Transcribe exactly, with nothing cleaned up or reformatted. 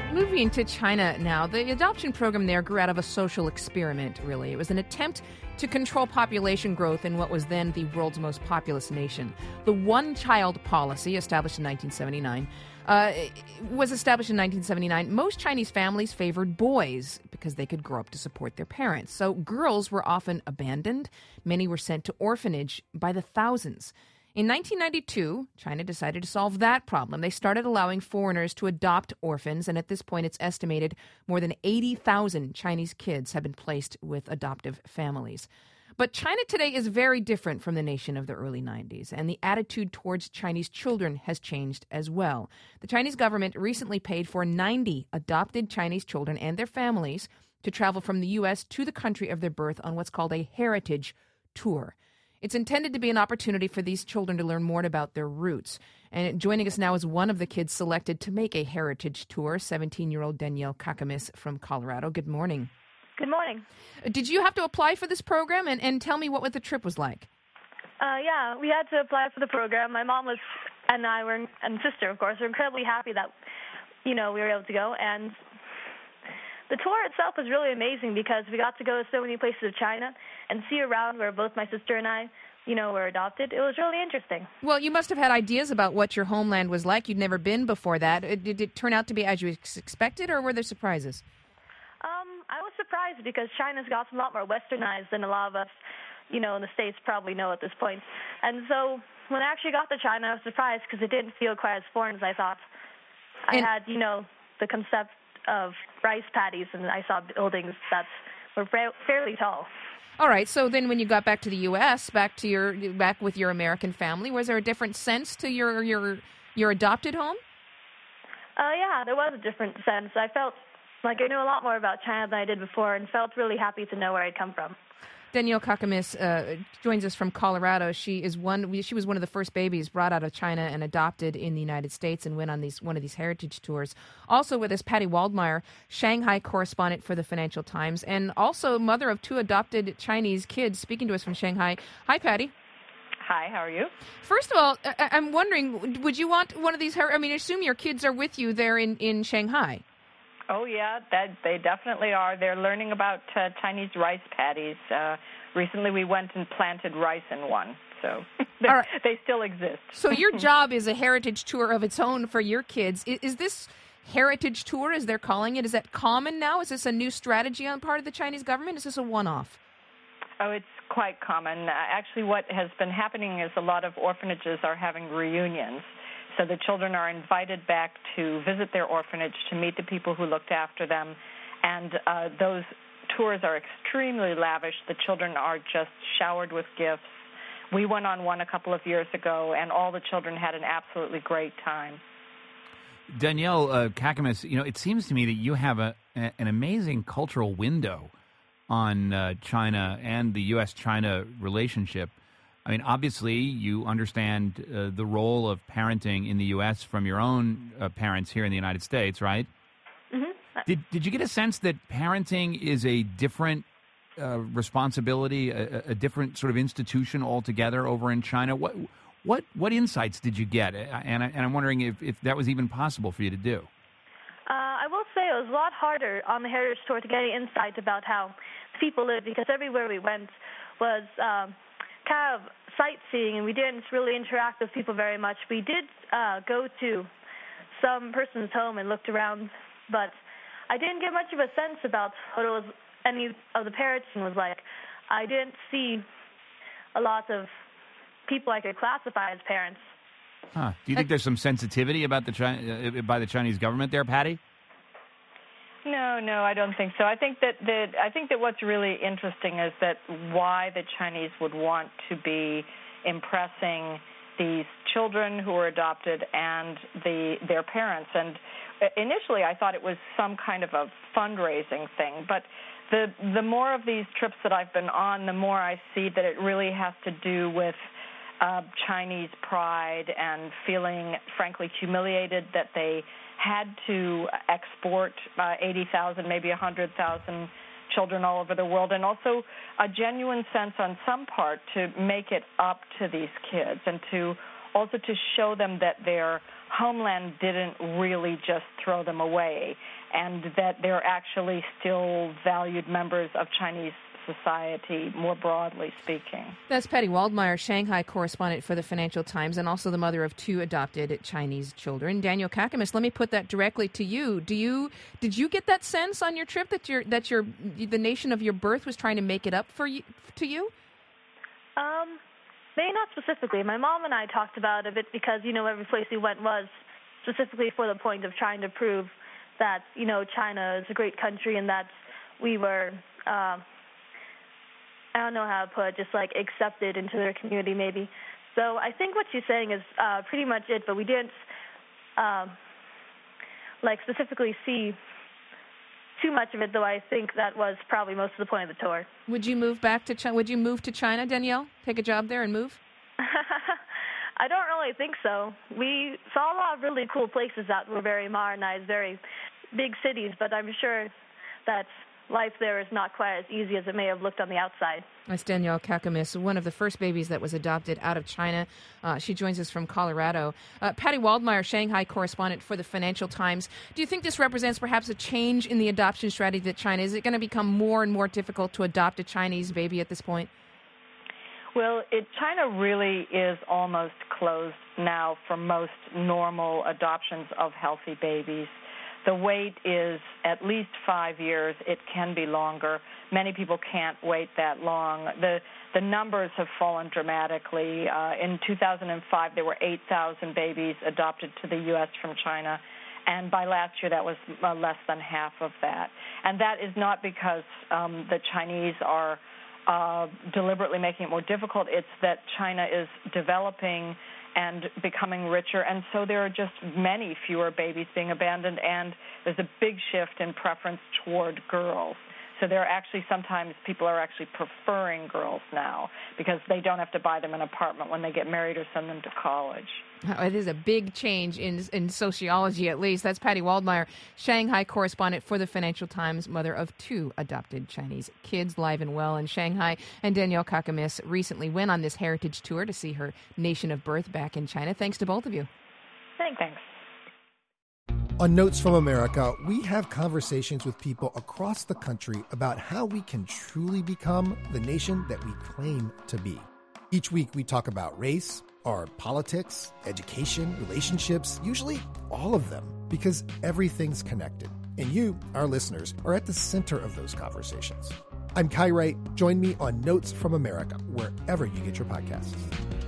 Moving to China now, the adoption program there grew out of a social experiment, really. It was an attempt to control population growth in what was then the world's most populous nation. The one-child policy, established in nineteen seventy-nine, uh, was established in nineteen seventy-nine. Most Chinese families favored boys because they could grow up to support their parents. So girls were often abandoned. Many were sent to orphanage by the thousands. In nineteen ninety-two, China decided to solve that problem. They started allowing foreigners to adopt orphans, and at this point it's estimated more than eighty thousand Chinese kids have been placed with adoptive families. But China today is very different from the nation of the early nineties, and the attitude towards Chinese children has changed as well. The Chinese government recently paid for ninety adopted Chinese children and their families to travel from the U S to the country of their birth on what's called a heritage tour. It's intended to be an opportunity for these children to learn more about their roots. And joining us now is one of the kids selected to make a heritage tour, seventeen-year-old Danielle Kakamis from Colorado. Good morning. Good morning. Did you have to apply for this program? And, and tell me what, what the trip was like. Uh, yeah, we had to apply for the program. My mom was, and I were, and sister, of course, were incredibly happy that, you know, we were able to go. And the tour itself was really amazing because we got to go to so many places of China and see around where both my sister and I, you know, were adopted. It was really interesting. Well, you must have had ideas about what your homeland was like. You'd never been before that. Did it turn out to be as you expected, or were there surprises? Um, I was surprised because China's gotten a lot more westernized than a lot of us, you know, in the States probably know at this point. And so when I actually got to China, I was surprised because it didn't feel quite as foreign as I thought. I and- had, you know, the concept of rice paddies, and I saw buildings that were fairly tall. All right. So then, when you got back to the U S, back to your back with your American family, was there a different sense to your your your adopted home? Uh, yeah, there was a different sense. I felt like I knew a lot more about China than I did before, and felt really happy to know where I'd come from. Danielle Kakamis uh, joins us from Colorado. She is one. She was one of the first babies brought out of China and adopted in the United States, and went on these one of these heritage tours. Also with us, Patty Waldmeyer, Shanghai correspondent for the Financial Times, and also mother of two adopted Chinese kids. Speaking to us from Shanghai. Hi, Patty. Hi. How are you? First of all, I- I'm wondering, would you want one of these? Her- I mean, I assume your kids are with you there in, in Shanghai. Oh, yeah, that they definitely are. They're learning about uh, Chinese rice paddies. Uh, recently we went and planted rice in one, so right. They still exist. So your job is a heritage tour of its own for your kids. Is, is this heritage tour, as they're calling it, is that common now? Is this a new strategy on part of the Chinese government? Is this a one-off? Oh, it's quite common. Uh, actually, what has been happening is a lot of orphanages are having reunions. So the children are invited back to visit their orphanage, to meet the people who looked after them. And uh, those tours are extremely lavish. The children are just showered with gifts. We went on one a couple of years ago, and all the children had an absolutely great time. Danielle uh, Kakamis, you know, it seems to me that you have a, a an amazing cultural window on uh, China and the U S China relationship. I mean, obviously, you understand uh, the role of parenting in the U S from your own uh, parents here in the United States, right? Mm-hmm. Did Did you get a sense that parenting is a different uh, responsibility, a, a different sort of institution altogether over in China? What what what insights did you get? And, I, and I'm wondering if, if that was even possible for you to do. Uh, I will say it was a lot harder on the Heritage Tour to get any insight about how people live, because everywhere we went was um, kind of sightseeing, and we didn't really interact with people very much. We did uh, go to some person's home and looked around, but I didn't get much of a sense about what it was, any of the parenting was like. I didn't see a lot of people I could classify as parents. Huh. Do you think there's some sensitivity about the China, uh, by the Chinese government there, Patty? No, no, I don't think so. I think that, that I think that what's really interesting is that why the Chinese would want to be impressing these children who were adopted and the their parents. And initially, I thought it was some kind of a fundraising thing, but the the more of these trips that I've been on, the more I see that it really has to do with uh, Chinese pride and feeling, frankly, humiliated that they had to export uh, eighty thousand, maybe one hundred thousand children all over the world, and also a genuine sense on some part to make it up to these kids and to also to show them that their homeland didn't really just throw them away, and that they're actually still valued members of Chinese society, more broadly speaking. That's Patty Waldmeyer, Shanghai correspondent for the Financial Times, and also the mother of two adopted Chinese children. Daniel Kakamas, let me put that directly to you. Do you did you get that sense on your trip that your that your the nation of your birth was trying to make it up for you to you? Um, maybe not specifically. My mom and I talked about it because you know every place we went was specifically for the point of trying to prove that you know China is a great country and that we were. Uh, I don't know how to put it, just like accepted into their community maybe. So I think what she's saying is uh, pretty much it, but we didn't um, like specifically see too much of it, though I think that was probably most of the point of the tour. Would you move back to China? Would you move to China, Danielle? Take a job there and move? I don't really think so. We saw a lot of really cool places that were very modernized, very big cities, but I'm sure that life there is not quite as easy as it may have looked on the outside. That's Danielle Kakamas, one of the first babies that was adopted out of China. Uh, she joins us from Colorado. Uh, Patty Waldmeyer, Shanghai correspondent for the Financial Times. Do you think this represents perhaps a change in the adoption strategy that China? Is it going to become more and more difficult to adopt a Chinese baby at this point? Well, it, China really is almost closed now for most normal adoptions of healthy babies. The wait is at least five years. It can be longer. Many people can't wait that long. The the numbers have fallen dramatically. Uh, in two thousand five, there were eight thousand babies adopted to the U S from China, and by last year, that was uh, less than half of that. And that is not because um, the Chinese are uh, deliberately making it more difficult. It's that China is developing and becoming richer, and so there are just many fewer babies being abandoned, and there's a big shift in preference toward girls. So there are actually sometimes people are actually preferring girls now because they don't have to buy them an apartment when they get married or send them to college. Oh, it is a big change in in sociology, at least. That's Patty Waldmeyer, Shanghai correspondent for the Financial Times, mother of two adopted Chinese kids, live and well in Shanghai. And Danielle Kakamas recently went on this heritage tour to see her nation of birth back in China. Thanks to both of you. Thanks. Thanks. On Notes from America, we have conversations with people across the country about how we can truly become the nation that we claim to be. Each week, we talk about race, our politics, education, relationships, usually all of them, because everything's connected. And you, our listeners, are at the center of those conversations. I'm Kai Wright. Join me on Notes from America, wherever you get your podcasts.